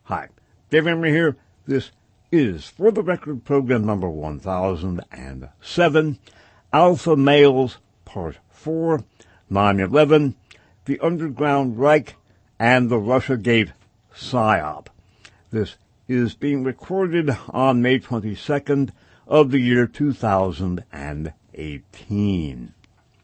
Hi, Dave Emery here. This is For the Record program number 1007, Alpha Males, Part 4, 9/11, the Underground Reich, and the Russiagate PSYOP. This is being recorded on May 22nd of the year 2018.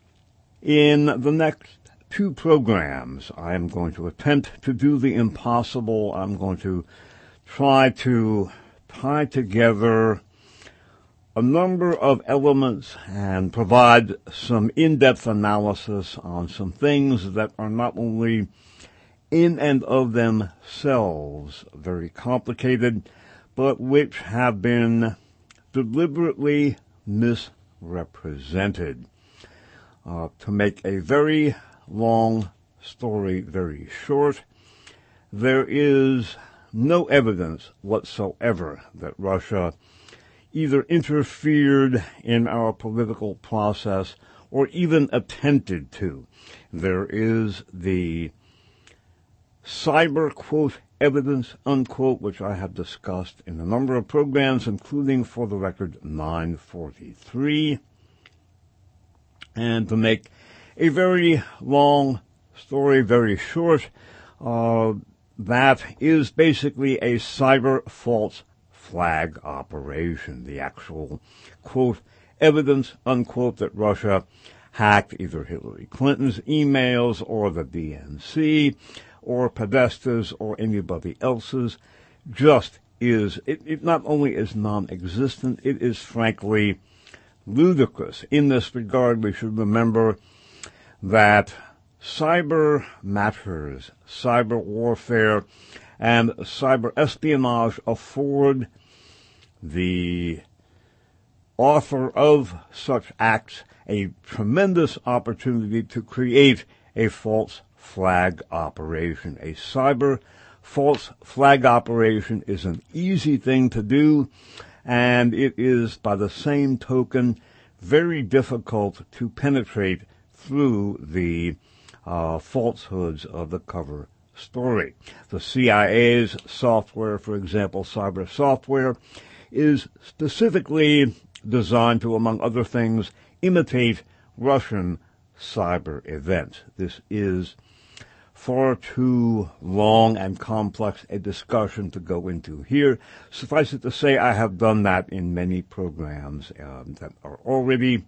In the next two programs, I am going to attempt to do the impossible. I'm going to try to tie together a number of elements and provide some in-depth analysis on some things that are not only in and of themselves very complicated, but which have been deliberately misrepresented. To make a very long story very short, there is no evidence whatsoever that Russia either interfered in our political process or even attempted to. There is the cyber, quote, evidence, unquote, which I have discussed in a number of programs, including For the Record 943. And to make a very long story very short, that is basically a cyber false flag operation. The actual, quote, evidence, unquote, that Russia hacked either Hillary Clinton's emails or the DNC or Podesta's or anybody else's just is, it not only is non-existent, it is frankly ludicrous. In this regard, we should remember that cyber matters, cyber warfare, and cyber espionage afford the author of such acts a tremendous opportunity to create a false flag operation. A cyber false flag operation is an easy thing to do, and it is, by the same token, very difficult to penetrate through the falsehoods of the cover story. The CIA's software, for example, cyber software, is specifically designed to, among other things, imitate Russian cyber events. This is far too long and complex a discussion to go into here. Suffice it to say, I have done that in many programs that are already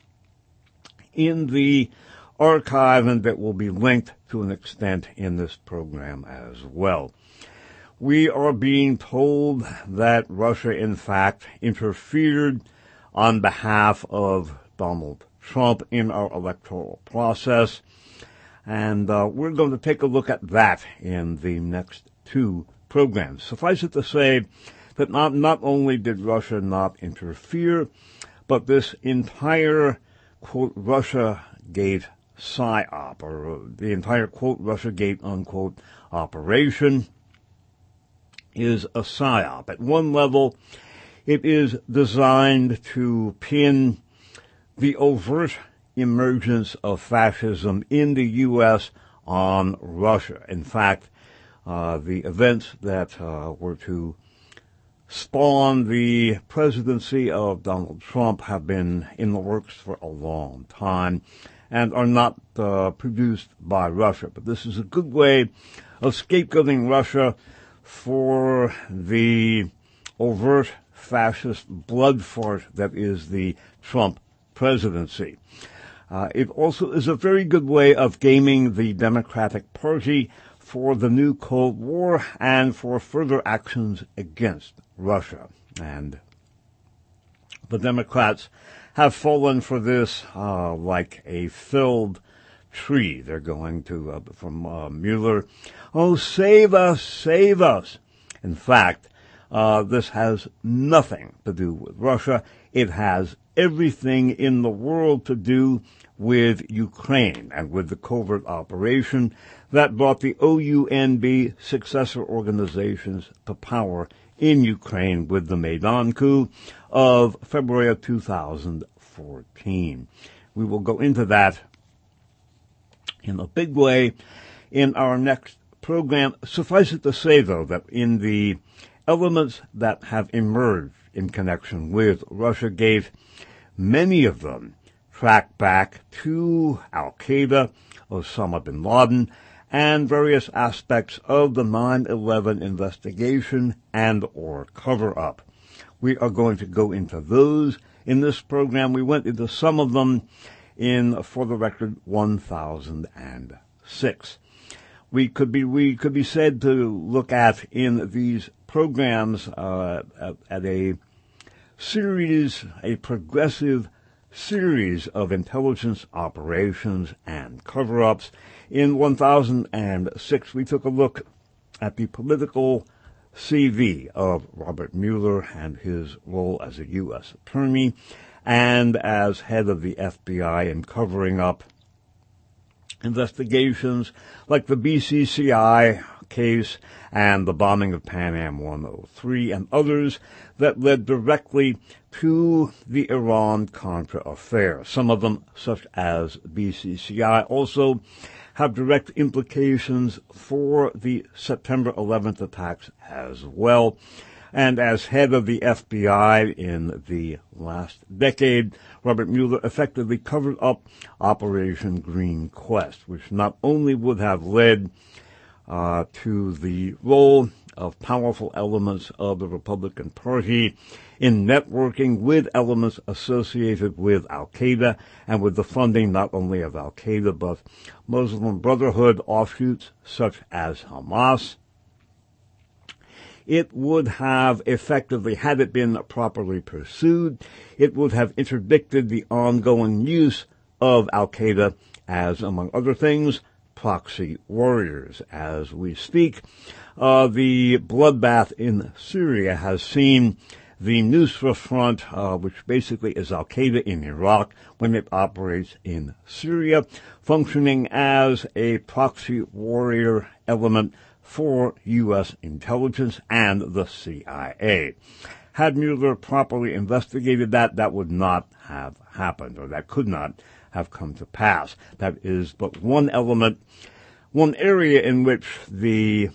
in the archive and that will be linked to an extent in this program as well. We are being told that Russia, in fact, interfered on behalf of Donald Trump in our electoral process. And we're going to take a look at that in the next two programs. Suffice it to say that not only did Russia not interfere, but this entire, quote, Russiagate PSYOP, or the entire, quote, Russiagate, unquote, operation is a PSYOP. At one level, it is designed to pin the overt emergence of fascism in the U.S. on Russia. In fact, the events that were to spawn the presidency of Donald Trump have been in the works for a long time and are not produced by Russia. But this is a good way of scapegoating Russia for the overt fascist blood fart that is the Trump presidency. It also is a very good way of gaming the Democratic Party for the new Cold War and for further actions against Russia. And the Democrats have fallen for this like a felled tree. They're going to, from Mueller, oh, save us, save us. In fact, this has nothing to do with Russia. It has everything in the world to do with Ukraine and with the covert operation that brought the OUNB successor organizations to power in Ukraine with the Maidan coup of February of 2014. We will go into that in a big way in our next program. Suffice it to say, though, that in the elements that have emerged in connection with Russiagate, many of them track back to Al-Qaeda, Osama bin Laden, and various aspects of the 9/11 investigation and or cover-up. We are going to go into those in this program. We went into some of them in, for the record, 1006. We could be said to look at in these programs at a progressive series of intelligence operations and cover-ups. In 1006, we took a look at the political CV of Robert Mueller and his role as a U.S. attorney and as head of the FBI in covering up investigations like the BCCI case and the bombing of Pan Am 103 and others that led directly to the Iran-Contra affair. Some of them, such as BCCI, also have direct implications for the September 11th attacks as well. And as head of the FBI in the last decade, Robert Mueller effectively covered up Operation Green Quest, which not only would have led to the role of powerful elements of the Republican Party in networking with elements associated with Al-Qaeda and with the funding not only of Al-Qaeda but Muslim Brotherhood offshoots such as Hamas. It would have effectively, had it been properly pursued, it would have interdicted the ongoing use of Al-Qaeda as, among other things, proxy warriors. As we speak, the bloodbath in Syria has seen the Nusra Front, which basically is Al-Qaeda in Iraq when it operates in Syria, functioning as a proxy warrior element for U.S. intelligence and the CIA. Had Mueller properly investigated that would not have happened, or that could not have come to pass. That is but one element, one area in which the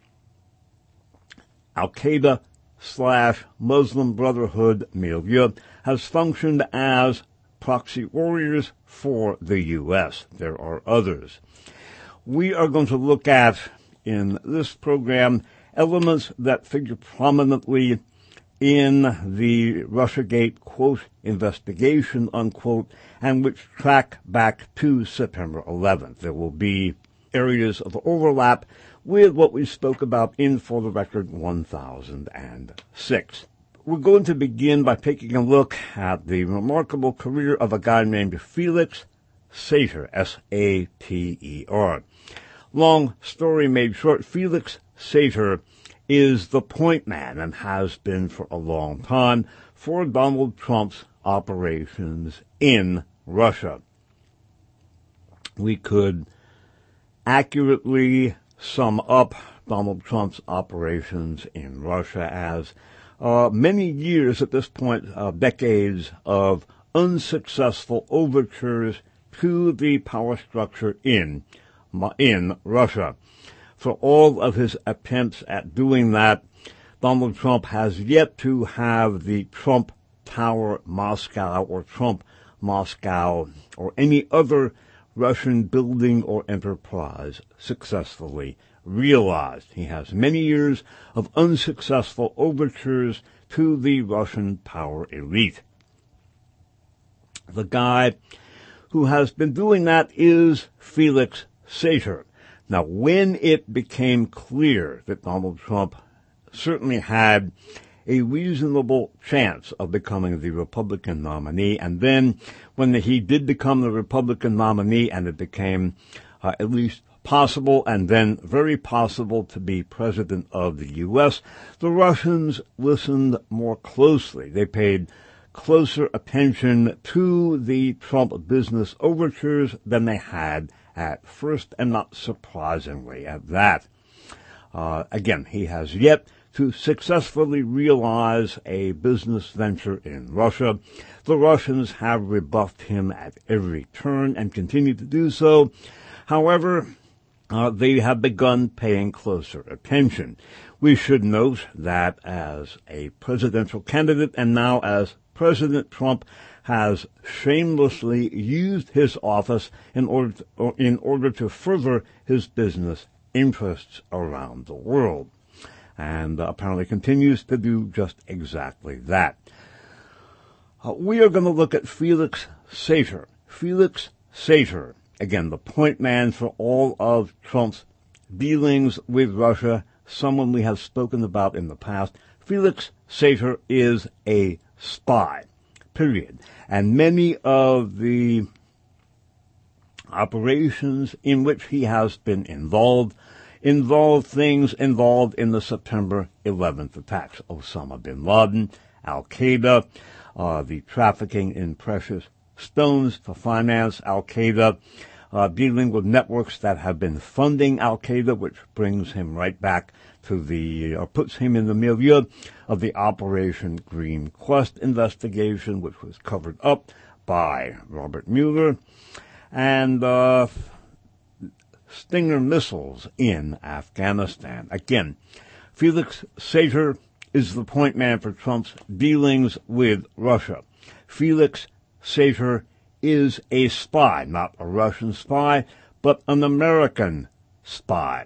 Al-Qaeda/Muslim Brotherhood milieu has functioned as proxy warriors for the U.S. There are others. We are going to look at, in this program, elements that figure prominently in the Russiagate, quote, investigation, unquote, and which track back to September 11th. There will be areas of overlap with what we spoke about in, for the record, 1006. We're going to begin by taking a look at the remarkable career of a guy named Felix Sater, S-A-T-E-R. Long story made short, Felix Sater is the point man, and has been for a long time, for Donald Trump's operations in Russia. We could accurately sum up Donald Trump's operations in Russia as many years at this point, decades of unsuccessful overtures to the power structure in Russia. For all of his attempts at doing that, Donald Trump has yet to have the Trump Tower Moscow or Trump Moscow or any other Russian building or enterprise successfully realized. He has many years of unsuccessful overtures to the Russian power elite. The guy who has been doing that is Felix Sater. Now, when it became clear that Donald Trump certainly had a reasonable chance of becoming the Republican nominee, and then when he did become the Republican nominee and it became at least possible and then very possible to be president of the U.S., the Russians listened more closely. They paid closer attention to the Trump business overtures than they had at first, and not surprisingly at that. Again, he has yet to successfully realize a business venture in Russia. The Russians have rebuffed him at every turn and continue to do so. However, they have begun paying closer attention. We should note that as a presidential candidate and now as President Trump has shamelessly used his office in order to further his business interests around the world, and apparently continues to do just exactly that. We are going to look at Felix Sater. Felix Sater, again, the point man for all of Trump's dealings with Russia, someone we have spoken about in the past. Felix Sater is a spy, period. And many of the operations in which he has been involved things involved in the September 11th attacks. Osama bin Laden, Al-Qaeda, the trafficking in precious stones to finance Al-Qaeda, dealing with networks that have been funding Al-Qaeda, which brings him right back to puts him in the milieu of the Operation Green Quest investigation, which was covered up by Robert Mueller, and Stinger missiles in Afghanistan. Again, Felix Sater is the point man for Trump's dealings with Russia. Felix Sater is a spy, not a Russian spy, but an American spy.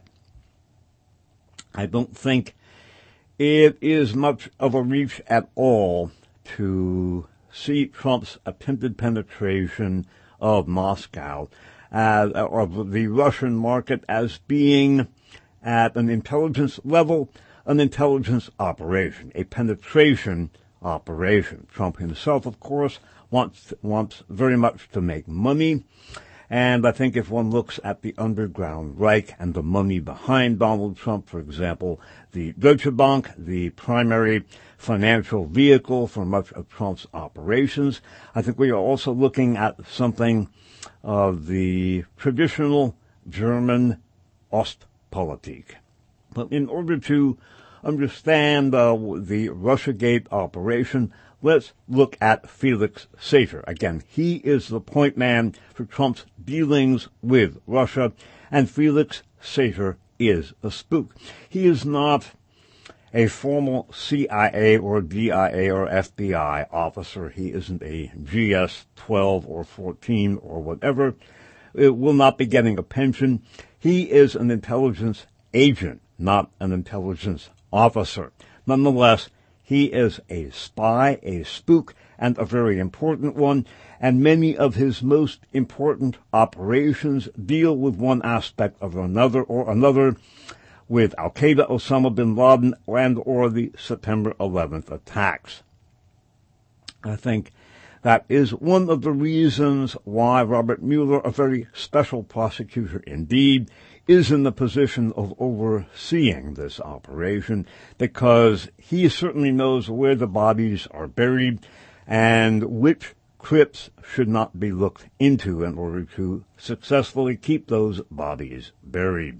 I don't think it is much of a reach at all to see Trump's attempted penetration of Moscow or the Russian market as being at an intelligence level, an intelligence operation, a penetration operation. Trump himself, of course, wants very much to make money. And I think if one looks at the underground Reich and the money behind Donald Trump, for example, the Deutsche Bank, the primary financial vehicle for much of Trump's operations, I think we are also looking at something of the traditional German Ostpolitik. But in order to understand the Russiagate operation, let's look at Felix Sater. Again, he is the point man for Trump's dealings with Russia, and Felix Sater is a spook. He is not a formal CIA or DIA or FBI officer. He isn't a GS 12 or 14 or whatever. It will not be getting a pension. He is an intelligence agent, not an intelligence officer. Nonetheless, he is a spy, a spook, and a very important one, and many of his most important operations deal with one aspect of another or another, with Al-Qaeda, Osama bin Laden, and or the September 11th attacks. I think that is one of the reasons why Robert Mueller, a very special prosecutor indeed, is in the position of overseeing this operation, because he certainly knows where the bodies are buried and which crypts should not be looked into in order to successfully keep those bodies buried.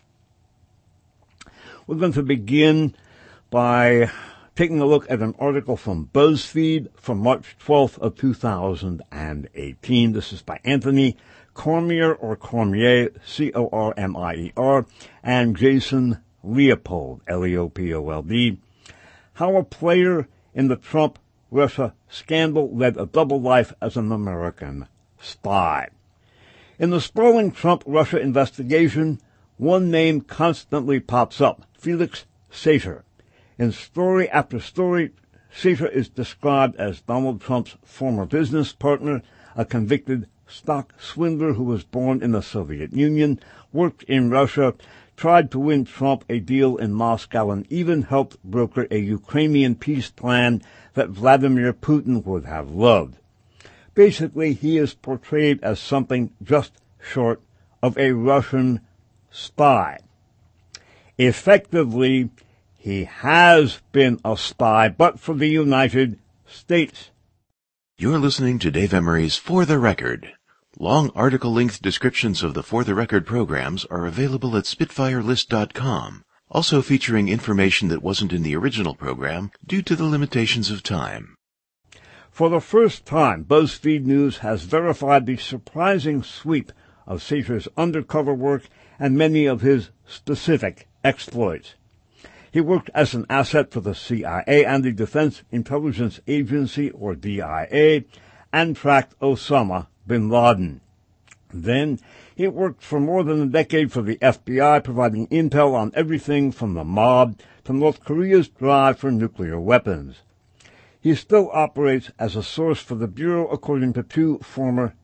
We're going to begin by taking a look at an article from BuzzFeed from March 12th of 2018. This is by Anthony Cormier, or Cormier, Cormier, and Jason Leopold, Leopold. How a player in the Trump-Russia scandal led a double life as an American spy. In the sprawling Trump-Russia investigation, one name constantly pops up: Felix Sater. In story after story, Sater is described as Donald Trump's former business partner, a convicted stock swindler who was born in the Soviet Union, worked in Russia, tried to win Trump a deal in Moscow, and even helped broker a Ukrainian peace plan that Vladimir Putin would have loved. Basically, he is portrayed as something just short of a Russian spy. Effectively, he has been a spy, but for the United States. You're listening to Dave Emery's For the Record. Long article-length descriptions of the For the Record programs are available at SpitfireList.com, also featuring information that wasn't in the original program due to the limitations of time. For the first time, BuzzFeed News has verified the surprising sweep of Sater's undercover work and many of his specific exploits. He worked as an asset for the CIA and the Defense Intelligence Agency, or DIA, and tracked Osama bin Laden. Then, he worked for more than a decade for the FBI, providing intel on everything from the mob to North Korea's drive for nuclear weapons. He still operates as a source for the Bureau, according to two current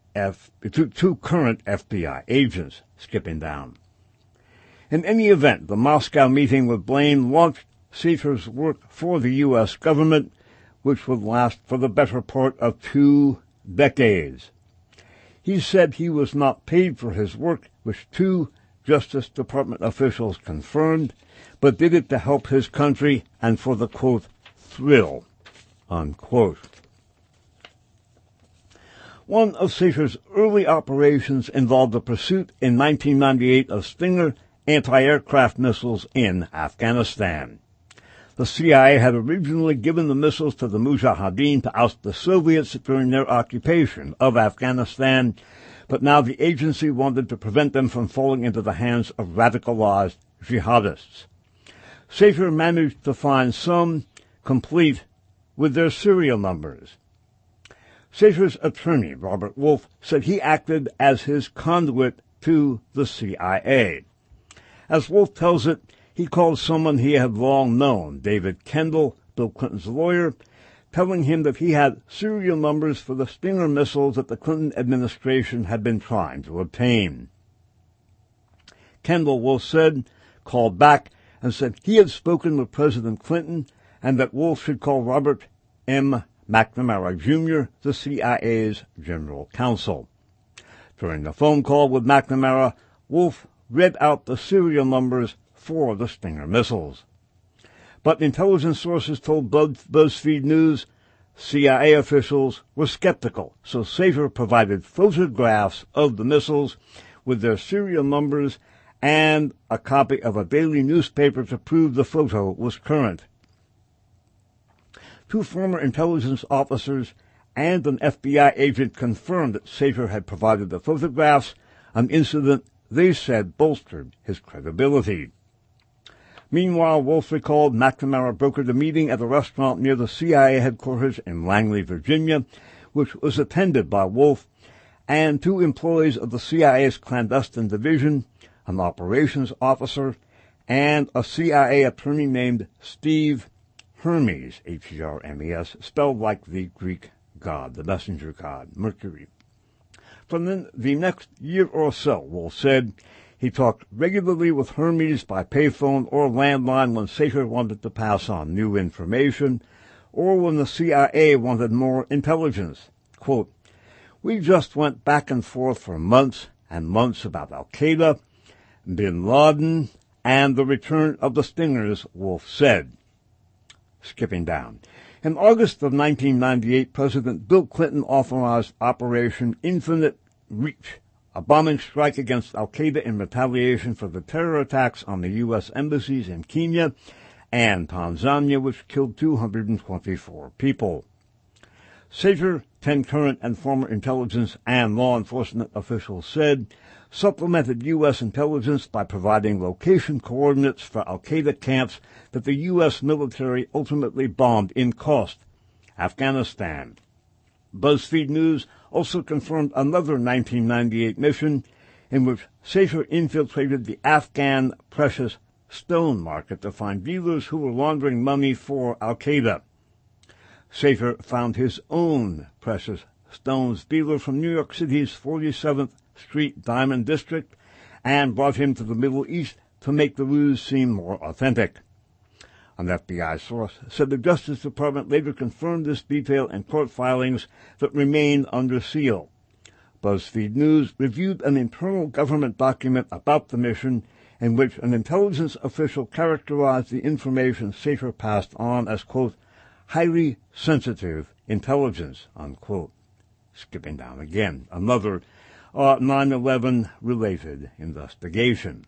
FBI agents. Skipping down. In any event, the Moscow meeting with Blaine launched Safir's work for the U.S. government, which would last for the better part of 2 decades. He said he was not paid for his work, which 2 Justice Department officials confirmed, but did it to help his country and for the, quote, thrill, unquote. One of Safir's early operations involved the pursuit in 1998 of Stinger anti-aircraft missiles in Afghanistan. The CIA had originally given the missiles to the Mujahideen to oust the Soviets during their occupation of Afghanistan, but now the agency wanted to prevent them from falling into the hands of radicalized jihadists. Safir managed to find some, complete with their serial numbers. Safir's attorney, Robert Wolf, said he acted as his conduit to the CIA. As Wolf tells it, he called someone he had long known, David Kendall, Bill Clinton's lawyer, telling him that he had serial numbers for the Stinger missiles that the Clinton administration had been trying to obtain. Kendall, Wolf said, called back and said he had spoken with President Clinton and that Wolf should call Robert M. McNamara, Jr., the CIA's general counsel. During the phone call with McNamara, Wolf read out the serial numbers for the Stinger missiles. But intelligence sources told BuzzFeed News CIA officials were skeptical, so Safir provided photographs of the missiles with their serial numbers and a copy of a daily newspaper to prove the photo was current. 2 former intelligence officers and an FBI agent confirmed that Safir had provided the photographs, an incident they said bolstered his credibility. Meanwhile, Wolf recalled McNamara brokered a meeting at a restaurant near the CIA headquarters in Langley, Virginia, which was attended by Wolf and 2 employees of the CIA's clandestine division, an operations officer, and a CIA attorney named Steve Hermes, Hermes, spelled like the Greek god, the messenger god, Mercury. For the next year or so, Wolf said, he talked regularly with Hermes by payphone or landline when Safir wanted to pass on new information, or when the CIA wanted more intelligence. Quote, we just went back and forth for months and months about Al-Qaeda, bin Laden, and the return of the Stingers, Wolf said. Skipping down. In August of 1998, President Bill Clinton authorized Operation Infinite Reach, a bombing strike against Al-Qaeda in retaliation for the terror attacks on the U.S. embassies in Kenya and Tanzania, which killed 224 people. Safir, 10 current and former intelligence and law enforcement officials said, supplemented U.S. intelligence by providing location coordinates for Al-Qaeda camps that the U.S. military ultimately bombed in Khost, Afghanistan. BuzzFeed News also confirmed another 1998 mission in which Safir infiltrated the Afghan precious stone market to find dealers who were laundering money for Al-Qaeda. Safir found his own precious stones dealer from New York City's 47th Street Diamond District and brought him to the Middle East to make the ruse seem more authentic. An FBI source said the Justice Department later confirmed this detail in court filings that remain under seal. BuzzFeed News reviewed an internal government document about the mission in which an intelligence official characterized the information Safir passed on as, quote, highly sensitive intelligence, unquote. Skipping down again, another 9/11-related investigation.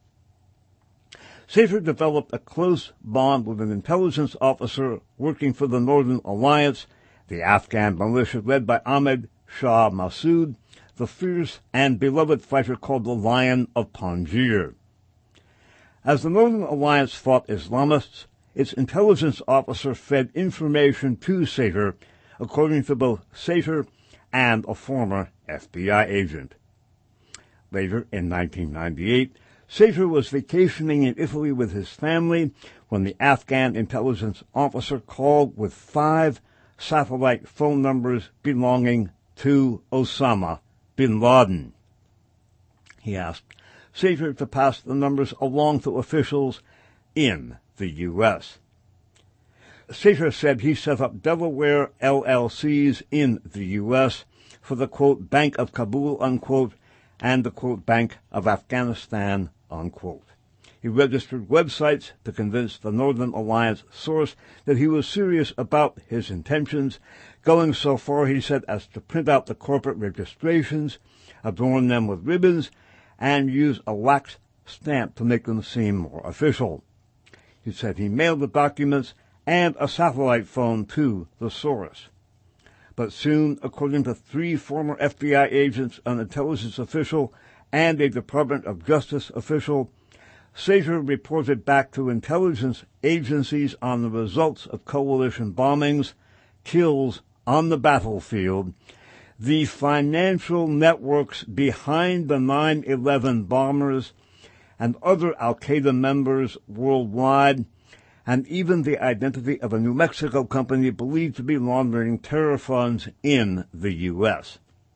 Safir developed a close bond with an intelligence officer working for the Northern Alliance, the Afghan militia led by Ahmed Shah Massoud, the fierce and beloved fighter called the Lion of Panjshir. As the Northern Alliance fought Islamists, its intelligence officer fed information to Sater, according to both Sater and a former FBI agent. Later, in 1998, Sater was vacationing in Italy with his family when the Afghan intelligence officer called with 5 satellite phone numbers belonging to Osama bin Laden. He asked Sater to pass the numbers along to officials in the U.S. Sater said he set up Delaware LLCs in the U.S. for the, quote, Bank of Kabul, unquote, and the, quote, Bank of Afghanistan, unquote. He registered websites to convince the Northern Alliance source that he was serious about his intentions, going so far, he said, as to print out the corporate registrations, adorn them with ribbons, and use a wax stamp to make them seem more official. He said he mailed the documents and a satellite phone to the source. But soon, according to 3 former FBI agents, an intelligence official, and a Department of Justice official, Sater reported back to intelligence agencies on the results of coalition bombings, kills on the battlefield, the financial networks behind the 9/11 bombers, and other al-Qaeda members worldwide, and even the identity of a New Mexico company believed to be laundering terror funds in the U.S.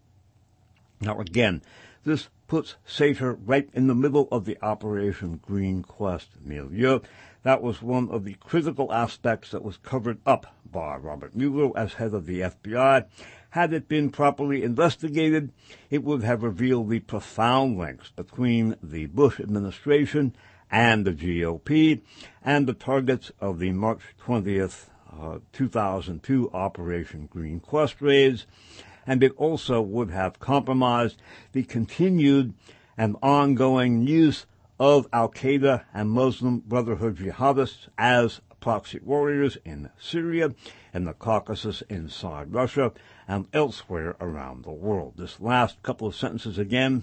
Now again, this puts Sater right in the middle of the Operation Green Quest milieu. That was one of the critical aspects that was covered up by Robert Mueller as head of the FBI. Had it been properly investigated, it would have revealed the profound links between the Bush administration and the GOP and the targets of the March 20th, 2002 Operation Green Quest raids, and it also would have compromised the continued and ongoing use of al-Qaeda and Muslim Brotherhood jihadists as proxy warriors in Syria, in the Caucasus, inside Russia, and elsewhere around the world. This last couple of sentences again.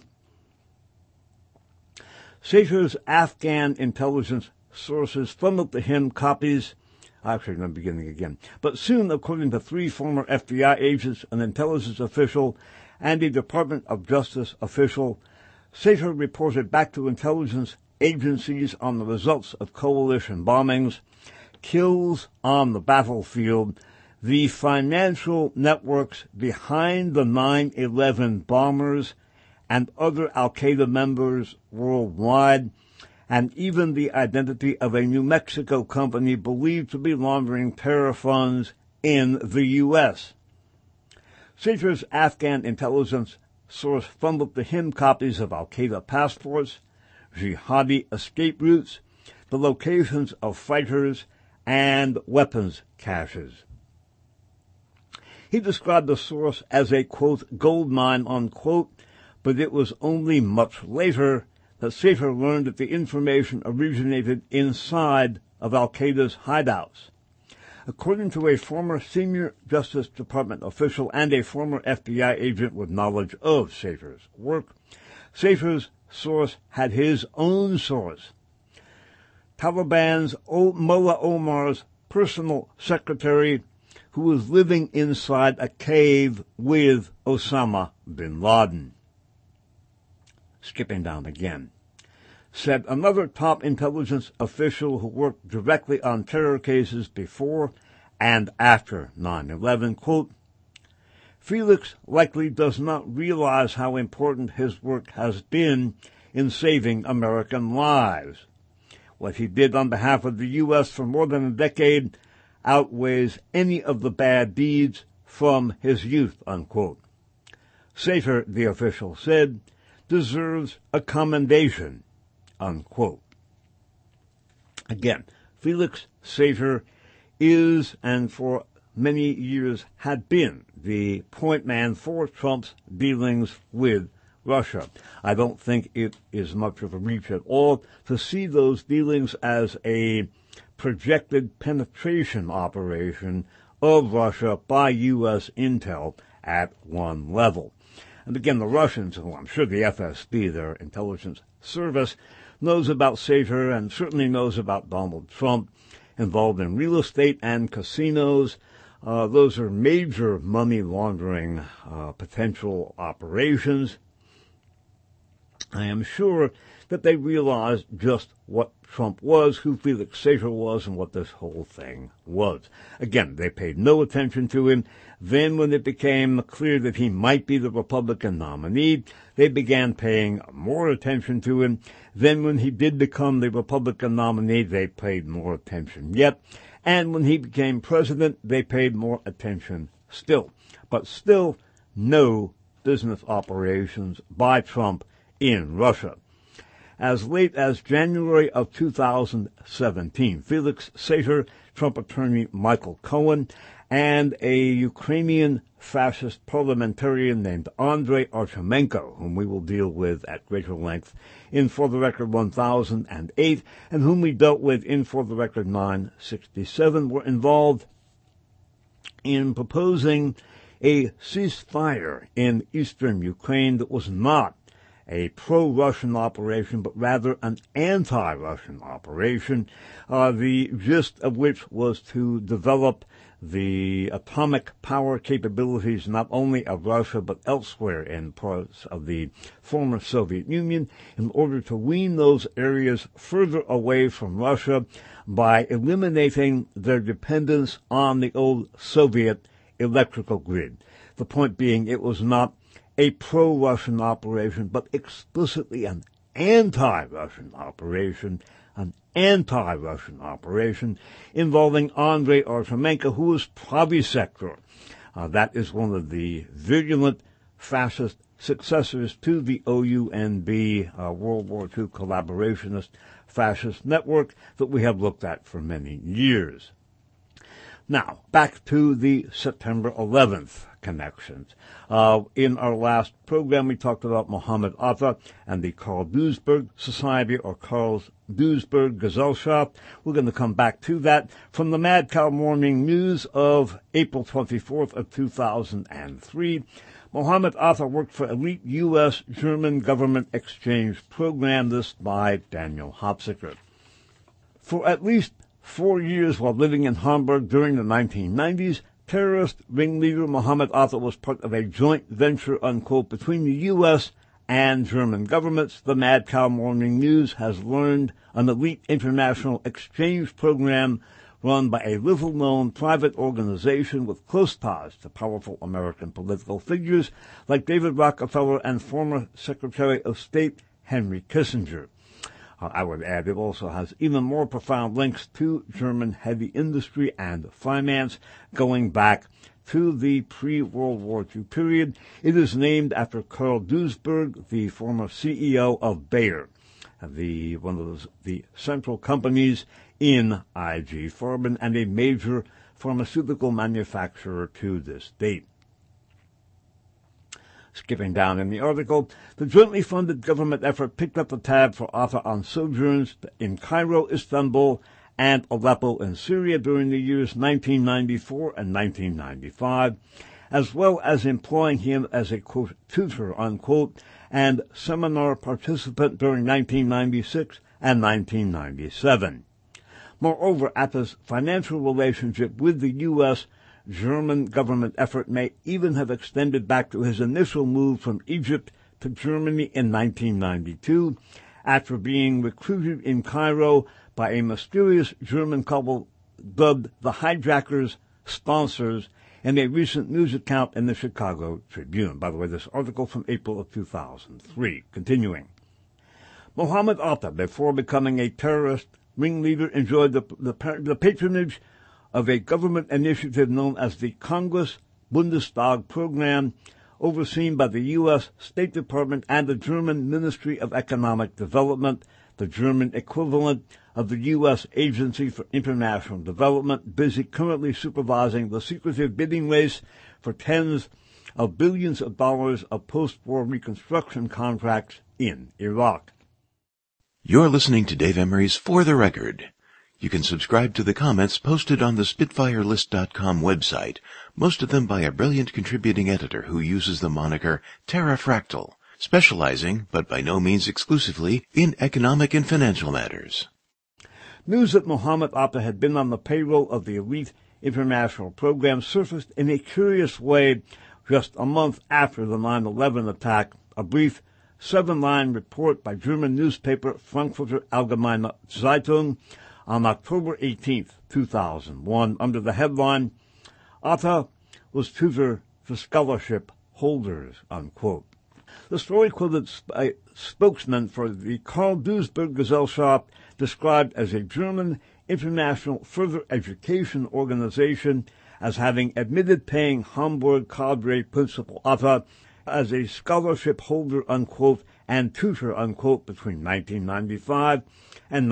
Sater's Afghan intelligence sources funneled to him copies. Actually, I'm beginning again. But soon, according to 3 former FBI agents, an intelligence official, and a Department of Justice official, Sater reported back to intelligence agencies on the results of coalition bombings, kills on the battlefield, the financial networks behind the 9/11 bombers, and other al-Qaeda members worldwide, and even the identity of a New Mexico company believed to be laundering terror funds in the U.S. Sater's Afghan intelligence source funneled to him copies of al-Qaeda passports, jihadi escape routes, the locations of fighters, and weapons caches. He described the source as a, quote, gold mine, unquote, but it was only much later that Sater learned that the information originated inside of al-Qaeda's hideouts. According to a former senior Justice Department official and a former FBI agent with knowledge of Sater's work, Sater's source had his own source, Taliban's Mullah Omar's personal secretary, who was living inside a cave with Osama bin Laden. Skipping down again. Said another top intelligence official who worked directly on terror cases before and after 9/11, quote, Felix likely does not realize how important his work has been in saving American lives. What he did on behalf of the U.S. for more than a decade outweighs any of the bad deeds from his youth, unquote. Sater, the official said, deserves a commendation, unquote. Again, Felix Sater is, and for many years had been, the point man for Trump's dealings with Russia. I don't think it is much of a reach at all to see those dealings as a projected penetration operation of Russia by U.S. intel at one level. And again, the Russians, who I'm sure the FSB, their intelligence service, knows about Sater and certainly knows about Donald Trump, involved in real estate and casinos. Those are major money laundering potential operations. I am sure that they realized just what Trump was, who Felix Sater was, and what this whole thing was. Again, they paid no attention to him. Then when it became clear that he might be the Republican nominee, they began paying more attention to him. Then when he did become the Republican nominee, they paid more attention yet. And when he became president, they paid more attention still. But still, no business operations by Trump in Russia. As late as January of 2017, Felix Sater, Trump attorney Michael Cohen, and a Ukrainian fascist parliamentarian named Andrei Artemenko, whom we will deal with at greater length in For the Record 1008, and whom we dealt with in For the Record 967, were involved in proposing a ceasefire in eastern Ukraine that was not a pro-Russian operation, but rather an anti-Russian operation, the gist of which was to develop the atomic power capabilities not only of Russia but elsewhere in parts of the former Soviet Union in order to wean those areas further away from Russia by eliminating their dependence on the old Soviet electrical grid. The point being, it was not a pro-Russian operation, but explicitly an anti-Russian operation involving Andrei Artemenko, who was Pravysector. That is one of the virulent fascist successors to the OUNB, World War II collaborationist fascist network that we have looked at for many years. Now, back to the September 11th connections. In our last program, we talked about Mohammed Atta and the Karl Duisberg Society, or Karl Duisberg Gesellschaft. We're going to come back to that. From the Mad Cow Morning News of April 24th of 2003, Mohammed Atta worked for elite U.S.-German government exchange program, this by Daniel Hopsicker. For at least 4 years while living in Hamburg during the 1990s, terrorist ringleader Mohammed Atta was part of a joint venture, unquote, between the U.S. and German governments. The Mad Cow Morning News has learned an elite international exchange program run by a little-known private organization with close ties to powerful American political figures like David Rockefeller and former Secretary of State Henry Kissinger. I would add it also has even more profound links to German heavy industry and finance going back to the pre-World War II period. It is named after Karl Duisberg, the former CEO of Bayer, one of the central companies in IG Farben and a major pharmaceutical manufacturer to this date. Skipping down in the article, the jointly funded government effort picked up the tab for Atta on sojourns in Cairo, Istanbul, and Aleppo in Syria during the years 1994 and 1995, as well as employing him as a, quote, tutor, unquote, and seminar participant during 1996 and 1997. Moreover, Atta's financial relationship with the U.S. German government effort may even have extended back to his initial move from Egypt to Germany in 1992, after being recruited in Cairo by a mysterious German couple dubbed the Hijackers' sponsors in a recent news account in the Chicago Tribune. By the way, this article from April of 2003. Continuing. Mohammed Atta, before becoming a terrorist ringleader, enjoyed the patronage of a government initiative known as the Congress Bundestag Program, overseen by the U.S. State Department and the German Ministry of Economic Development, the German equivalent of the U.S. Agency for International Development, busy currently supervising the secretive bidding race for tens of billions of dollars of post-war reconstruction contracts in Iraq. You're listening to Dave Emery's For the Record. You can subscribe to the comments posted on the SpitfireList.com website, most of them by a brilliant contributing editor who uses the moniker Terrafractal, specializing, but by no means exclusively, in economic and financial matters. News that Mohammed Atta had been on the payroll of the elite international program surfaced in a curious way just a month after the 9/11 attack. A brief 7-line report by German newspaper Frankfurter Allgemeine Zeitung on October 18, 2001, under the headline, Atta was tutor for scholarship holders, unquote. The story quoted a spokesman for the Karl Duisberg Gesellschaft, described as a German international further education organization, as having admitted paying Hamburg cadre Principal Atta as a scholarship holder, unquote, and tutor, unquote, between 1995 and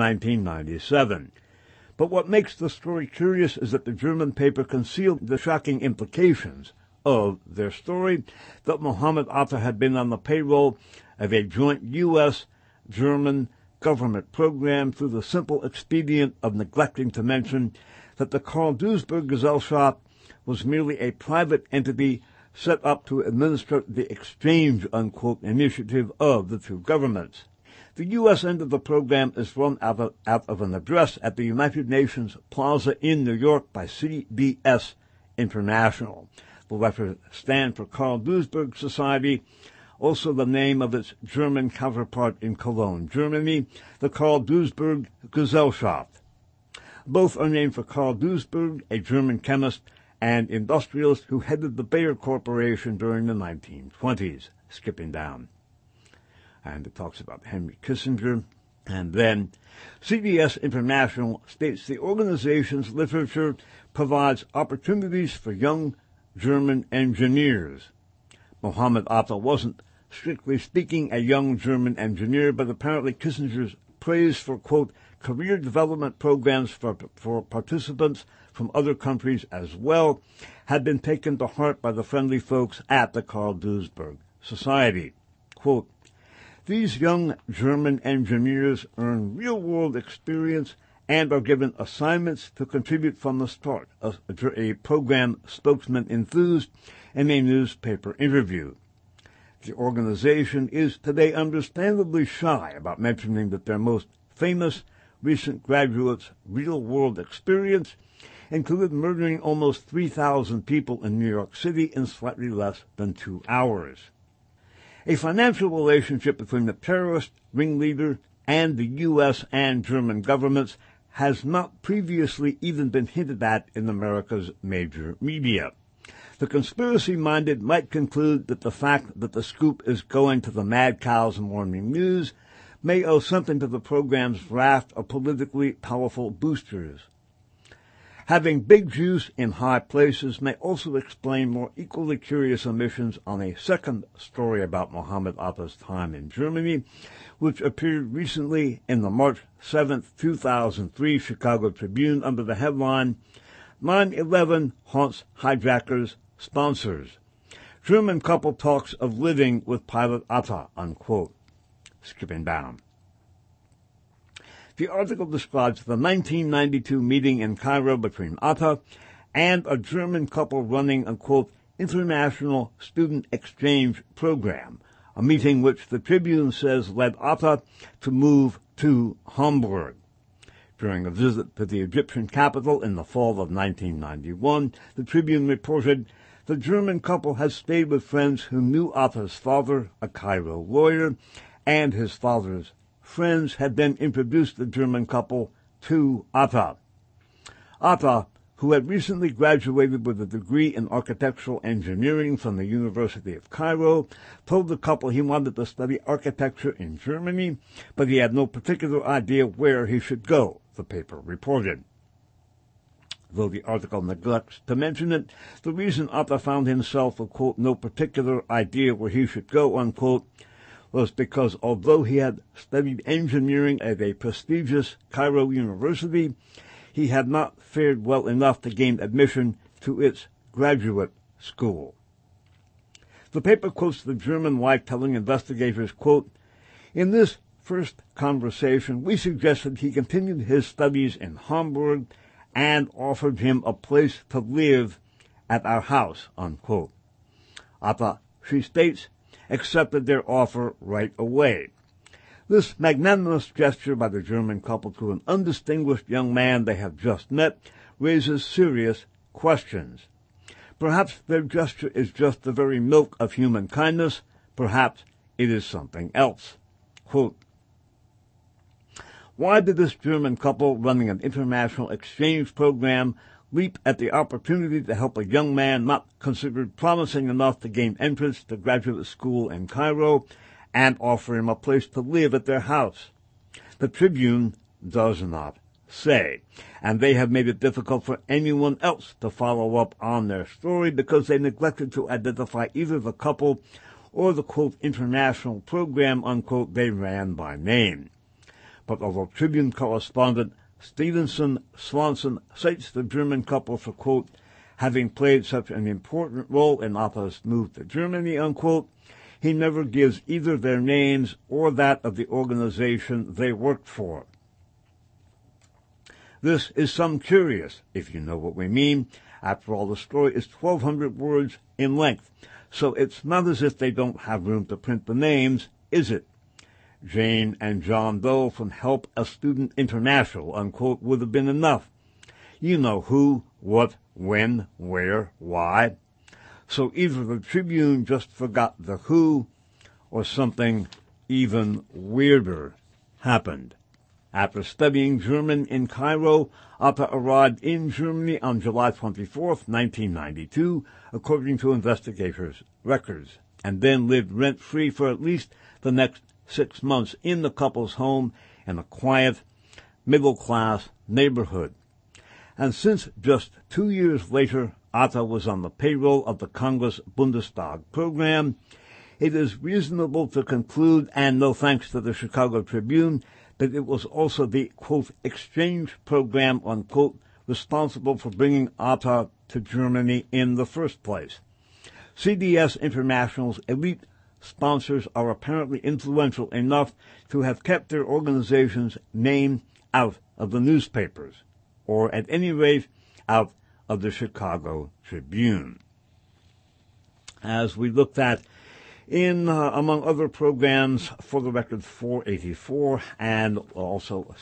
1997. But what makes the story curious is that the German paper concealed the shocking implications of their story, that Mohammed Atta had been on the payroll of a joint U.S.-German government program through the simple expedient of neglecting to mention that the Karl Duisberg Gesellschaft was merely a private entity set up to administer the exchange, unquote, initiative of the two governments. The U.S. end of the program is run out of an address at the United Nations Plaza in New York by CBS International. The letters stand for Karl Duisberg Society, also the name of its German counterpart in Cologne, Germany, the Karl Duisberg Gesellschaft. Both are named for Karl Duisberg, a German chemist and industrialist who headed the Bayer Corporation during the 1920s, skipping down. And it talks about Henry Kissinger. And then CBS International states the organization's literature provides opportunities for young German engineers. Mohammed Atta wasn't, strictly speaking, a young German engineer, but apparently Kissinger's praise for, quote, career development programs for participants from other countries as well had been taken to heart by the friendly folks at the Karl Duisberg Society. Quote, these young German engineers earn real-world experience and are given assignments to contribute from the start, a program spokesman enthused in a newspaper interview. The organization is today understandably shy about mentioning that their most famous recent graduates' real-world experience included murdering almost 3,000 people in New York City in slightly less than 2 hours. A financial relationship between the terrorist ringleader and the U.S. and German governments has not previously even been hinted at in America's major media. The conspiracy-minded might conclude that the fact that the scoop is going to the mad cows morning news may owe something to the program's raft of politically powerful boosters. Having big juice in high places may also explain more equally curious omissions on a second story about Mohammed Atta's time in Germany, which appeared recently in the March 7, 2003 Chicago Tribune under the headline, 9/11 haunts hijackers' sponsors. German couple talks of living with pilot Atta, unquote. Skipping down. The article describes the 1992 meeting in Cairo between Atta and a German couple running a, quote, international student exchange program, a meeting which the Tribune says led Atta to move to Hamburg. During a visit to the Egyptian capital in the fall of 1991, the Tribune reported the German couple had stayed with friends who knew Atta's father, a Cairo lawyer, and his father's friends had then introduced the German couple to Atta. Atta, who had recently graduated with a degree in architectural engineering from the University of Cairo, told the couple he wanted to study architecture in Germany, but he had no particular idea where he should go, the paper reported. Though the article neglects to mention it, the reason Atta found himself with, quote, no particular idea where he should go, unquote, was because although he had studied engineering at a prestigious Cairo university, he had not fared well enough to gain admission to its graduate school. The paper quotes the German wife telling investigators, quote, in this first conversation, we suggested he continued his studies in Hamburg and offered him a place to live at our house, unquote. Atta, she states, accepted their offer right away. This magnanimous gesture by the German couple to an undistinguished young man they have just met raises serious questions. Perhaps their gesture is just the very milk of human kindness. Perhaps it is something else. Quote, why did this German couple running an international exchange program leap at the opportunity to help a young man not considered promising enough to gain entrance to graduate school in Cairo and offer him a place to live at their house? The Tribune does not say, and they have made it difficult for anyone else to follow up on their story because they neglected to identify either the couple or the, quote, international program, unquote, they ran by name. But although Tribune correspondent Stevenson Swanson cites the German couple for, quote, having played such an important role in Atta's move to Germany, unquote, he never gives either their names or that of the organization they worked for. This is some curious, if you know what we mean. After all, the story is 1,200 words in length, so it's not as if they don't have room to print the names, is it? Jane and John Doe from Help a Student International, unquote, would have been enough. You know who, what, when, where, why. So either the Tribune just forgot the who, or something even weirder happened. After studying German in Cairo, Atta arrived in Germany on July 24, 1992, according to investigators' records, and then lived rent-free for at least the next 6 months in the couple's home in a quiet, middle-class neighborhood. And since just 2 years later, Atta was on the payroll of the Congress Bundestag program, it is reasonable to conclude, and no thanks to the Chicago Tribune, that it was also the, quote, exchange program, unquote, responsible for bringing Atta to Germany in the first place. CDS International's elite sponsors are apparently influential enough to have kept their organization's name out of the newspapers, or at any rate, out of the Chicago Tribune. As we looked at in, among other programs, For the Record 484 and also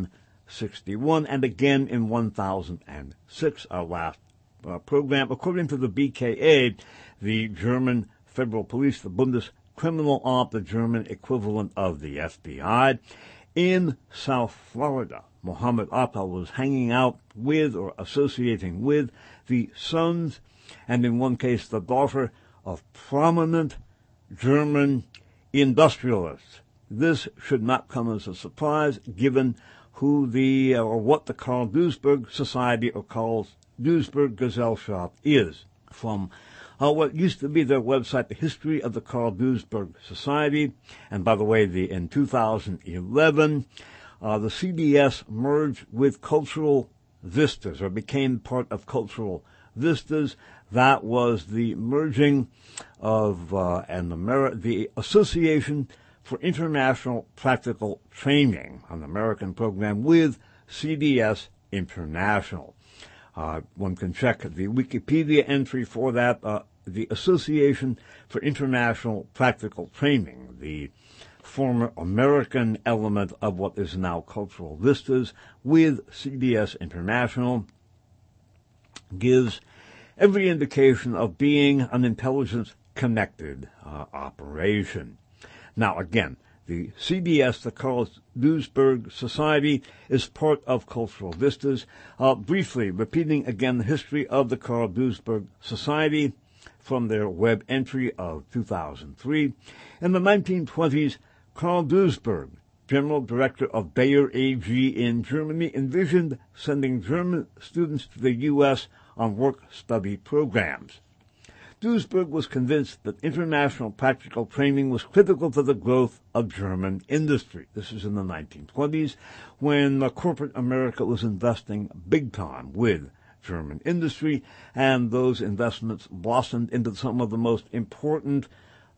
761, and again in 1006, our last program, according to the BKA, the German Federal Police, the Bundeskriminalamt, the German equivalent of the FBI, in South Florida. Mohammed Atta was hanging out with or associating with the sons, and in one case the daughter, of prominent German industrialists. This should not come as a surprise, given who the or what the Karl Duisberg Society or Karl Duisberg Gesellschaft is. From what used to be their website, The History of the Karl Duisberg Society, and by the way, in 2011, the CBS merged with Cultural Vistas, or became part of Cultural Vistas. That was the merging of the Association for International Practical Training, an American program, with CBS International. One can check the Wikipedia entry for that. The Association for International Practical Training, the former American element of what is now Cultural Vistas, with CBS International, gives every indication of being an intelligence-connected operation. Now, again, the CBS, the Karl Duisberg Society, is part of Cultural Vistas. Briefly, repeating again the history of the Karl Duisberg Society from their web entry of 2003. In the 1920s, Karl Duisberg, General Director of Bayer AG in Germany, envisioned sending German students to the U.S. on work-study programs. Duisberg was convinced that international practical training was critical to the growth of German industry. This is in the 1920s, when corporate America was investing big time with German industry, and those investments blossomed into some of the most important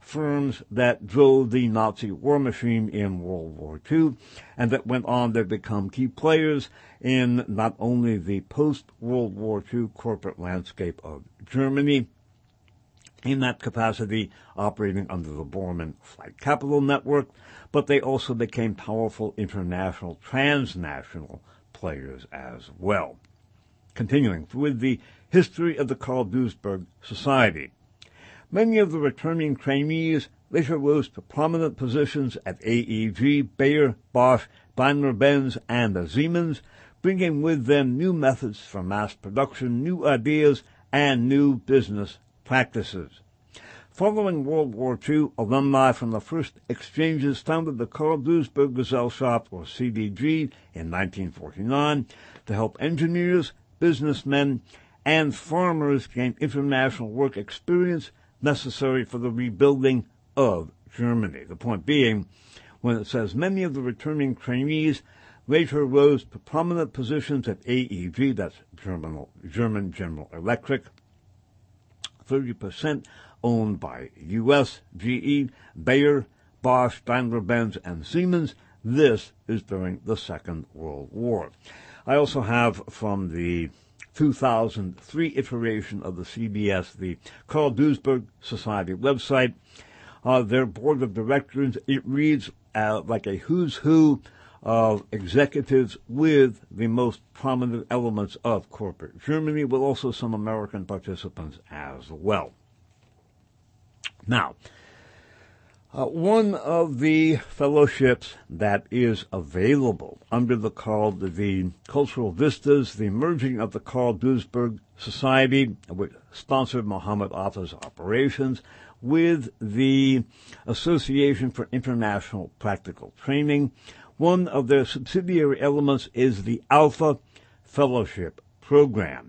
firms that drove the Nazi war machine in World War II and that went on to become key players in not only the post-World War II corporate landscape of Germany, in that capacity operating under the Bormann Flight Capital Network, but they also became powerful international transnational players as well. Continuing with the history of the Carl Duisberg Society. Many of the returning trainees later rose to prominent positions at AEG, Bayer, Bosch, Daimler-Benz, and Siemens, bringing with them new methods for mass production, new ideas, and new business practices. Following World War II, alumni from the first exchanges founded the Carl Duisberg Gesellschaft, or CDG, in 1949 to help engineers, businessmen, and farmers gain international work experience necessary for the rebuilding of Germany. The point being, when it says many of the returning trainees later rose to prominent positions at AEG, that's German General Electric, 30% owned by US, GE, Bayer, Bosch, Daimler-Benz, and Siemens. This is during the Second World War. I also have from the 2003 iteration of the CBS, the Carl Duisberg Society website, their board of directors. It reads like a who's who of executives with the most prominent elements of corporate Germany, with also some American participants as well. Now, one of the fellowships that is available under the Cultural Vistas, the merging of the Carl Duisberg Society, which sponsored Mohammed Atta's operations, with the Association for International Practical Training. One of their subsidiary elements is the Alpha Fellowship Program.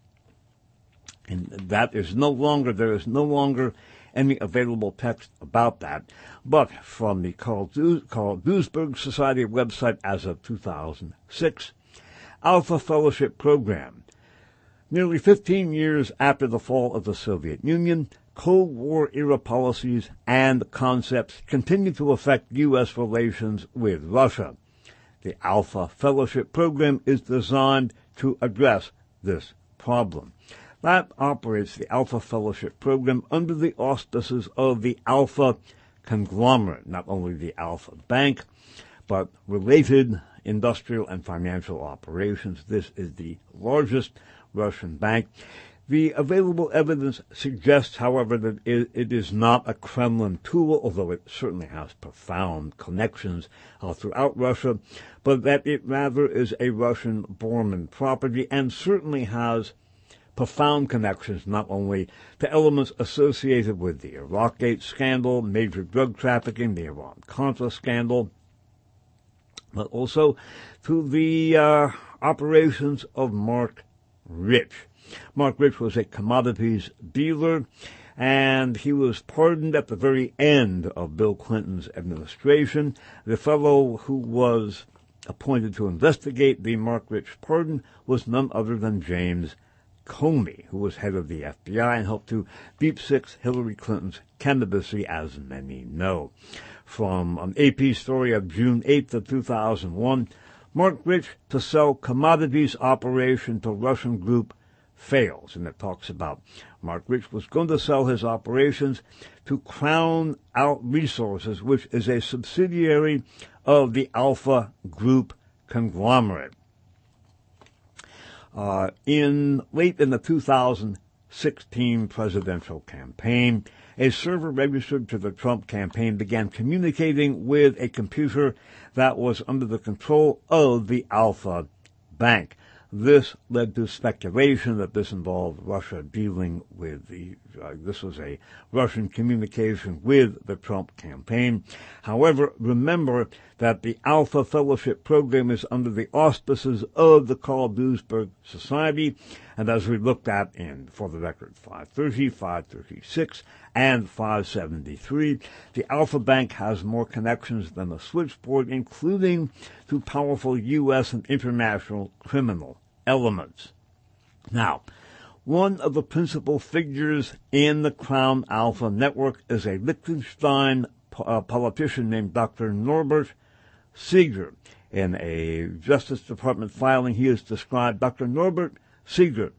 And that is there is no longer any available text about that. But from the Carl Duisberg Society website as of 2006, Alpha Fellowship Program. Nearly 15 years after the fall of the Soviet Union, Cold War-era policies and concepts continue to affect U.S. relations with Russia. The Alpha Fellowship Program is designed to address this problem. That operates the Alpha Fellowship Program under the auspices of the Alpha conglomerate, not only the Alpha Bank, but related industrial and financial operations. This is the largest Russian bank. The available evidence suggests, however, that it is not a Kremlin tool, although it certainly has profound connections throughout Russia, but that it rather is a Russian Bormann property and certainly has profound connections not only to elements associated with the Iraqgate scandal, major drug trafficking, the Iran-Contra scandal, but also to the operations of Mark Rich. Mark Rich was a commodities dealer, and he was pardoned at the very end of Bill Clinton's administration. The fellow who was appointed to investigate the Mark Rich pardon was none other than James Comey, who was head of the FBI and helped to deep six Hillary Clinton's candidacy, as many know. From an AP story of June 8th of 2001, Mark Rich to sell commodities operation to Russian group fails. And it talks about Mark Rich was going to sell his operations to Crown Out Resources, which is a subsidiary of the Alpha Group conglomerate. Late in the 2016 presidential campaign, a server registered to the Trump campaign began communicating with a computer that was under the control of the Alpha Bank. This led to speculation that this involved Russia dealing with this was a Russian communication with the Trump campaign. However, remember that the Alpha Fellowship Program is under the auspices of the Carl Duisberg Society, and as we looked at in, for the record, 530, 536, and 573, the Alpha Bank has more connections than the switchboard, including to powerful U.S. and international criminal elements. Now, One of the principal figures in the Crown Alpha network is a Liechtenstein politician named Dr. Norbert Seeger. In a Justice Department filing, he is described, Dr. Norbert Seeger,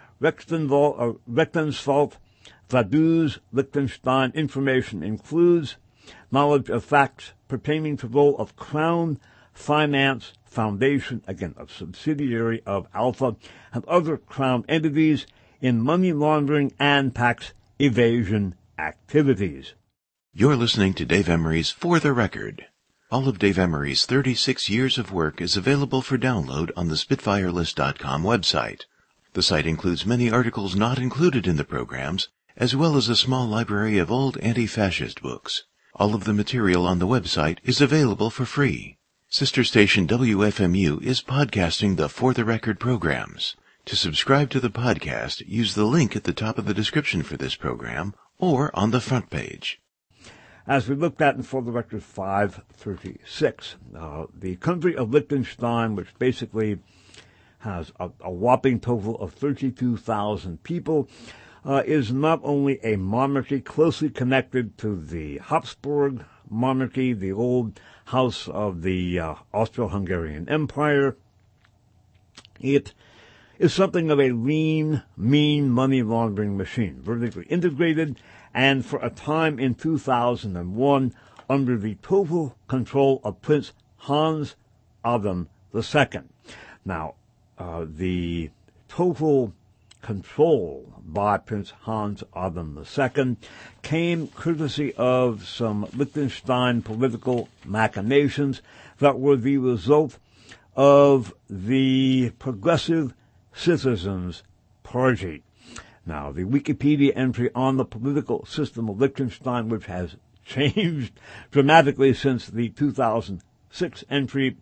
Rechnungswalt Vaduz Liechtenstein. Information includes knowledge of facts pertaining to the role of Crown Finance Foundation, again a subsidiary of Alpha, and other Crown entities in money laundering and tax evasion activities. You're listening to Dave Emery's For the Record. All of Dave Emery's 36 years of work is available for download on the SpitfireList.com website. The site includes many articles not included in the programs, as well as a small library of old anti-fascist books. All of the material on the website is available for free. Sister station WFMU is podcasting the For the Record programs. To subscribe to the podcast, use the link at the top of the description for this program or on the front page. As we looked at in For the Record 536, the country of Liechtenstein, which basically has a whopping total of 32,000 people, is not only a monarchy closely connected to the Habsburg monarchy, the old house of the Austro-Hungarian Empire. It is something of a lean, mean money laundering machine, vertically integrated, and for a time in 2001 under the total control of Prince Hans Adam II. Now, the total control by Prince Hans Adam II came courtesy of some Liechtenstein political machinations that were the result of the Progressive Citizens Party. Now, the Wikipedia entry on the political system of Liechtenstein, which has changed dramatically since the 2006 entry,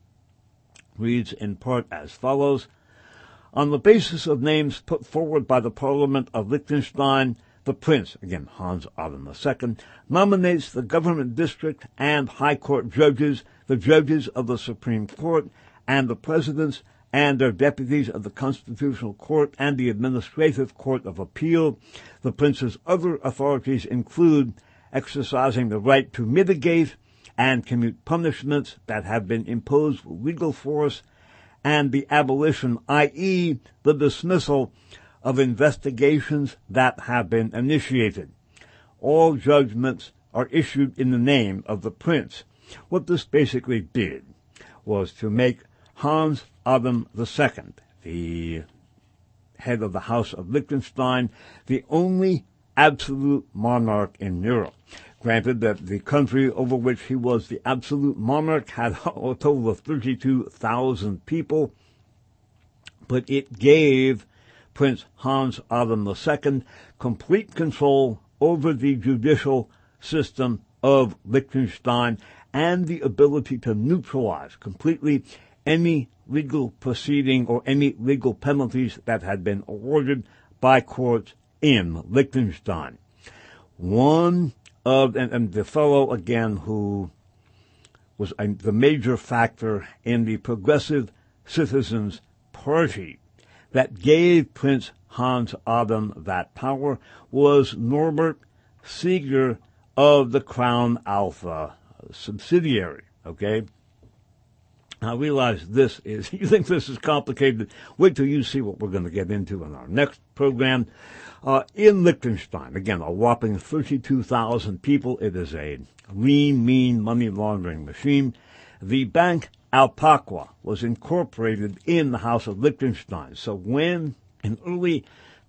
reads in part as follows. On the basis of names put forward by the Parliament of Liechtenstein, the Prince, again Hans Adam II, nominates the government district and high court judges, the judges of the Supreme Court, and the presidents and their deputies of the Constitutional Court and the Administrative Court of Appeal. The Prince's other authorities include exercising the right to mitigate and commute punishments that have been imposed with legal force, and the abolition, i.e., the dismissal of investigations that have been initiated. All judgments are issued in the name of the Prince. What this basically did was to make Hans Adam II, the head of the House of Liechtenstein, the only absolute monarch in Europe. Granted that the country over which he was the absolute monarch had a total of 32,000 people, but it gave Prince Hans Adam II complete control over the judicial system of Liechtenstein and the ability to neutralize completely any legal proceeding or any legal penalties that had been awarded by courts in Liechtenstein. One of, and the fellow, again, who was the major factor in the Progressive Citizens Party that gave Prince Hans Adam that power was Norbert Seeger of the Crown Alpha subsidiary, okay? Now, realize this is, you think this is complicated, wait till you see what we're going to get into in our next program. In Liechtenstein, again, a whopping 32,000 people. It is a lean, mean money laundering machine. The bank Alpaqua was incorporated in the House of Liechtenstein. So when, in early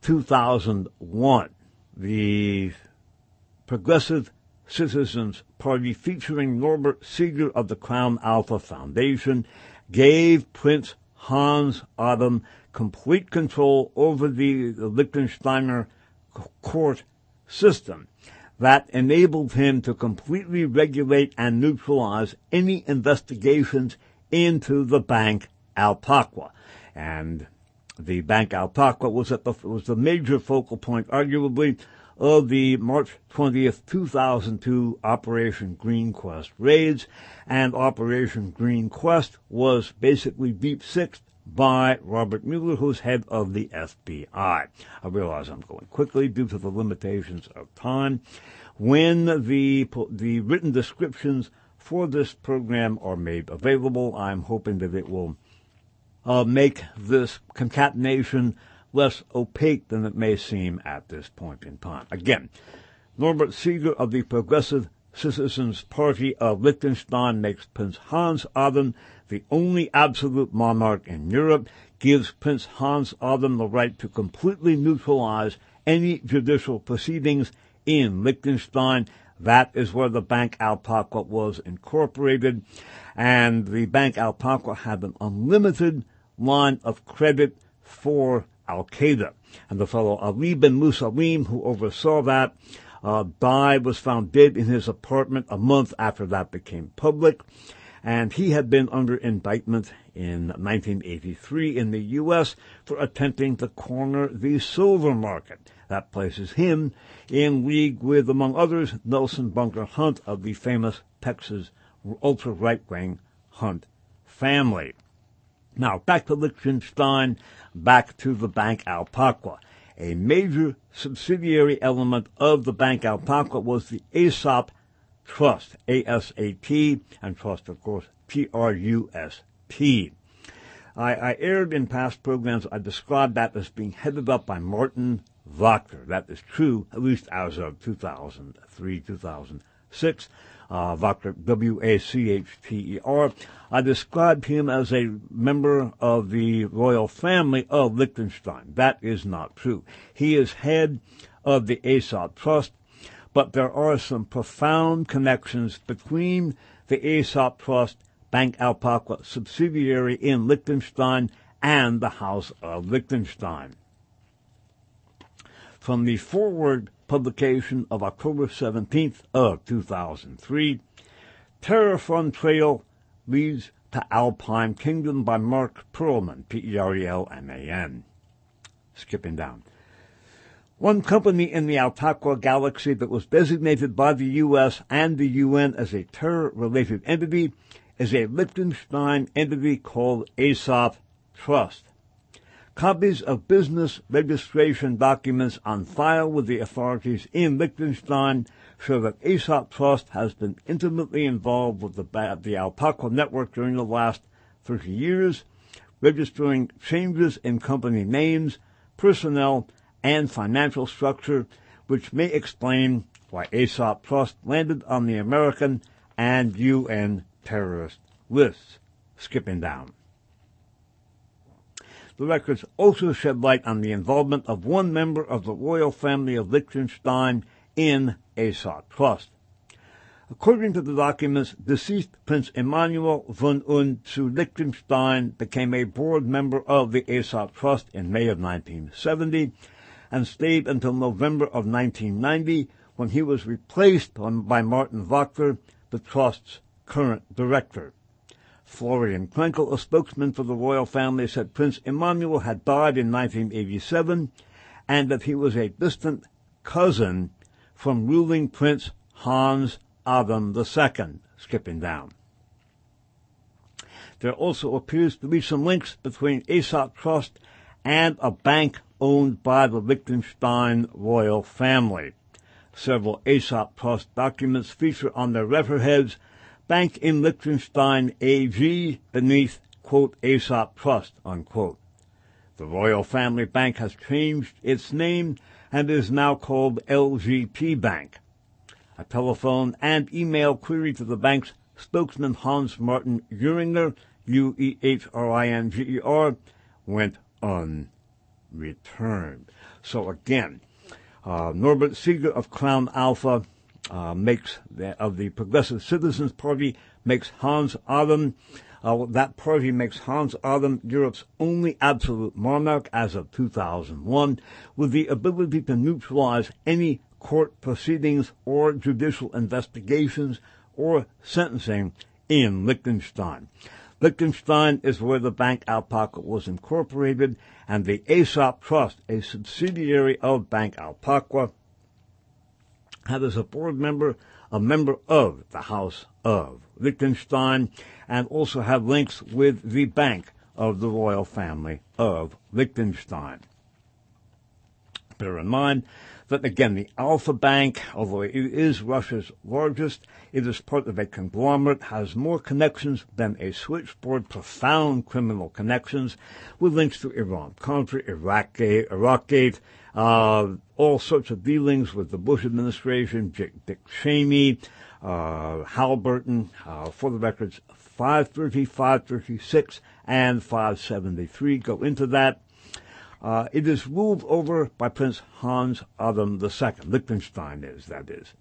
2001, the Progressive Citizens Party, featuring Norbert Seeger of the Crown Alpha Foundation, gave Prince Hans Adam complete control over the Liechtensteiner court system, that enabled him to completely regulate and neutralize any investigations into the bank Alpaqua. And the bank Alpaqua was the major focal point, arguably, of the March 20th, 2002 Operation Green Quest raids. And Operation Green Quest was basically Deep Sixed by Robert Mueller, who's head of the FBI. I realize I'm going quickly due to the limitations of time. When the written descriptions for this program are made available, I'm hoping that it will make this concatenation less opaque than it may seem at this point in time. Again, Norbert Sieger of the Progressive Citizens Party of Liechtenstein makes Prince Hans Adam the only absolute monarch in Europe, gives Prince Hans Adam the right to completely neutralize any judicial proceedings in Liechtenstein. That is where the Bank Alpaca was incorporated, and the Bank Alpaca had an unlimited line of credit for Al-Qaeda. And the fellow Ali bin Musalim, who oversaw that, was found dead in his apartment a month after that became public. And he had been under indictment in 1983 in the U.S. for attempting to corner the silver market. That places him in league with, among others, Nelson Bunker Hunt of the famous Texas ultra-right-wing Hunt family. Now, back to Liechtenstein, back to the Bank Alpaca. A major subsidiary element of the Bank Alpaca was the ASAP Trust, A-S-A-P, and Trust, of course, T-R-U-S-T. I aired in past programs, I described that as being headed up by Martin Wachter. That is true, at least as of 2003, 2006. Wachter, W-A-C-H-T-E-R. I described him as a member of the royal family of Liechtenstein. That is not true. He is head of the ASAP Trust, but there are some profound connections between the ASAP Trust, Bank Alpaca subsidiary in Liechtenstein, and the House of Liechtenstein. From the Forward publication of October 17th of 2003, Terror Fund Trail Leads to Alpine Kingdom by Mark Perlman, P-E-R-E-L-M-A-N. Skipping down. One company in the Alpaca galaxy that was designated by the U.S. and the UN as a terror-related entity is a Liechtenstein entity called ASAP Trust. Copies of business registration documents on file with the authorities in Liechtenstein show that ASAP Trust has been intimately involved with the Alpaca network during the last 30 years, registering changes in company names, personnel, and financial structure, which may explain why ASAP Trust landed on the American and UN terrorist lists. Skipping down. The records also shed light on the involvement of one member of the royal family of Liechtenstein in ASAP Trust. According to the documents, deceased Prince Emmanuel von und zu Liechtenstein became a board member of the ASAP Trust in May of 1970 and stayed until November of 1990 when he was replaced by Martin Wachter, the Trust's current director. Florian Krenkel, a spokesman for the royal family, said Prince Emmanuel had died in 1987 and that he was a distant cousin from ruling Prince Hans Adam II. Skipping down. There also appears to be some links between ASAP Trust and a bank owned by the Liechtenstein royal family. Several ASAP Trust documents feature on their letterheads Bank in Liechtenstein AG beneath, quote, ASAP Trust, unquote. The Royal Family Bank has changed its name and is now called LGP Bank. A telephone and email query to the bank's spokesman Hans Martin Uhringer, U-E-H-R-I-N-G-E-R, went unreturned. So again, Norbert Sieger of Crown Alpha of the Progressive Citizens Party makes Hans Adam, that party makes Hans Adam Europe's only absolute monarch as of 2001, with the ability to neutralize any court proceedings or judicial investigations or sentencing in Liechtenstein. Liechtenstein is where the Bank Alpaca was incorporated, and the ASAP Trust, a subsidiary of Bank Alpaca, had as a board member a member of the House of Liechtenstein, and also have links with the Bank of the royal family of Liechtenstein. Bear in mind that, again, the Alpha Bank, although it is Russia's largest, it is part of a conglomerate, has more connections than a switchboard, profound criminal connections with links to Iran-Contra, Iraqgate, all sorts of dealings with the Bush administration, Dick Cheney, Halliburton, for the records, 530, 536, and 573 go into that. It is ruled over by Prince Hans Adam II. Liechtenstein is, that is.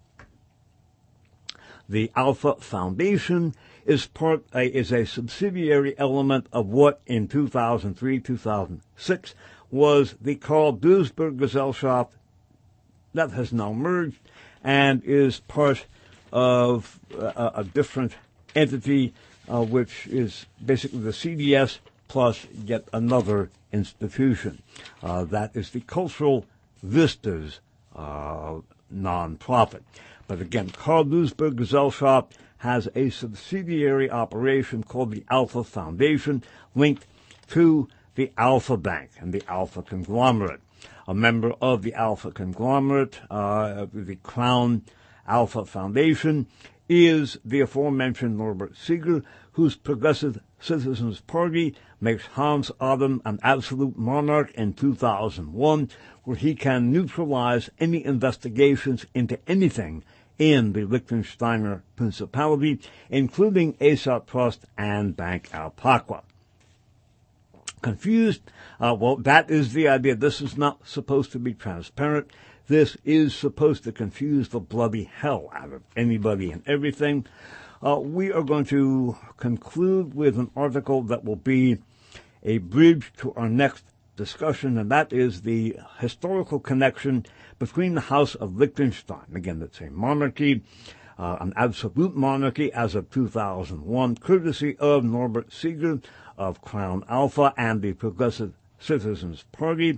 The Alpha Foundation is a subsidiary element of what in 2003-2006 was the Karl Duisberg Gesellschaft that has now merged and is part of a different entity, which is basically the CDS plus yet another institution. That is the Cultural Vistas nonprofit. But again, Karl Duisberg Gesellschaft has a subsidiary operation called the Alpha Foundation, linked to the Alpha Bank and the Alpha Conglomerate. A member of the Alpha Conglomerate, the Crown Alpha Foundation, is the aforementioned Norbert Sieger, whose Progressive Citizens Party makes Hans Adam an absolute monarch in 2001, where he can neutralize any investigations into anything in the Liechtensteiner Principality, including Aesop Trust and Bank Alpaqua. Confused? Well, that is the idea. This is not supposed to be transparent. This is supposed to confuse the bloody hell out of anybody and everything. We are going to conclude with an article that will be a bridge to our next discussion, and that is the historical connection between the House of Liechtenstein. Again, it's a monarchy, an absolute monarchy as of 2001, courtesy of Norbert Sieger of Crown Alpha and the Progressive Citizens Party.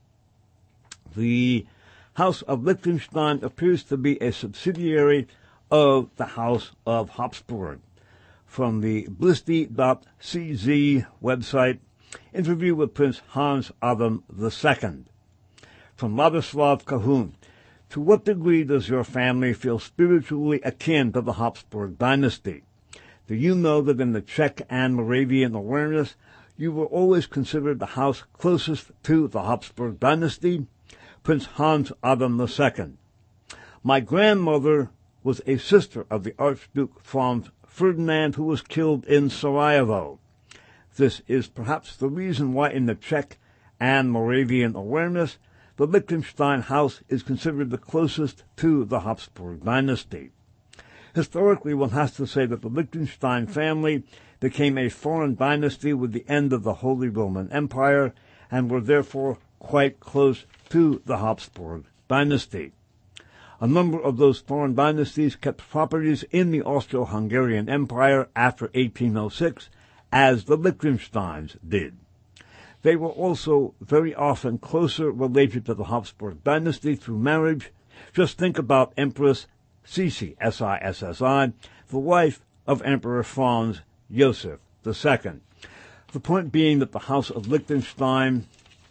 The House of Liechtenstein appears to be a subsidiary of the House of Habsburg. From the blisty.cz website, interview with Prince Hans Adam II. From Ladislav Kahun, to what degree does your family feel spiritually akin to the Habsburg dynasty? Do you know that in the Czech and Moravian awareness, you were always considered the house closest to the Habsburg dynasty? Prince Hans Adam II. My grandmother was a sister of the Archduke Franz Ferdinand, who was killed in Sarajevo. This is perhaps the reason why in the Czech and Moravian awareness, the Liechtenstein house is considered the closest to the Habsburg dynasty. Historically, one has to say that the Liechtenstein family became a foreign dynasty with the end of the Holy Roman Empire and were therefore quite close to the Habsburg dynasty. A number of those foreign dynasties kept properties in the Austro-Hungarian Empire after 1806, as the Liechtensteins did. They were also very often closer related to the Habsburg dynasty through marriage. Just think about Empress Sissi, S-I-S-S-I, the wife of Emperor Franz Joseph II. The point being that the House of Liechtenstein,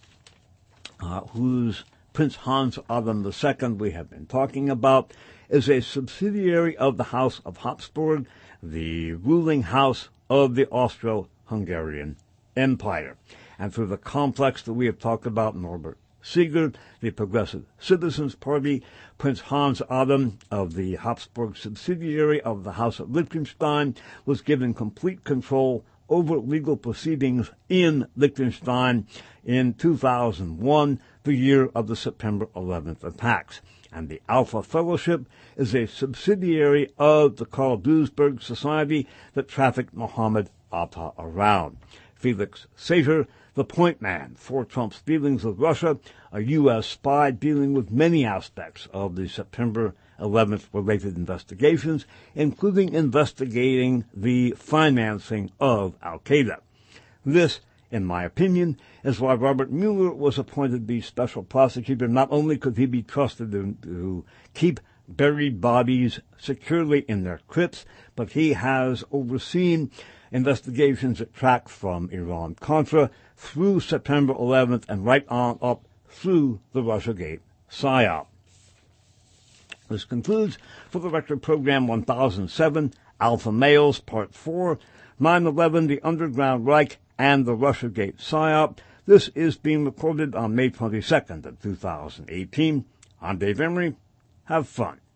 whose Prince Hans Adam II we have been talking about, is a subsidiary of the House of Habsburg, the ruling house of the Austro-Hungarian Empire. And through the complex that we have talked about, Norbert Sieger, the Progressive Citizens Party, Prince Hans Adam of the Habsburg subsidiary of the House of Liechtenstein was given complete control over legal proceedings in Liechtenstein in 2001, the year of the September 11th attacks. And the Alpha Fellowship is a subsidiary of the Karl Duisberg Society that trafficked Mohammed Atta around. Felix Sater, the point man for Trump's dealings with Russia, a U.S. spy dealing with many aspects of the September 11th related investigations, including investigating the financing of Al-Qaeda. This, in my opinion, is why Robert Mueller was appointed the special prosecutor. Not only could he be trusted to keep buried bodies securely in their crypts, but he has overseen investigations that tracked from Iran-Contra through September 11th and right on up through the Russiagate PSYOP. This concludes For the Record Program 1007, Alpha Males, Part 4, 9/11, the Underground Reich, and the Russiagate PSYOP. This is being recorded on May 22nd of 2018. I'm Dave Emery. Have fun.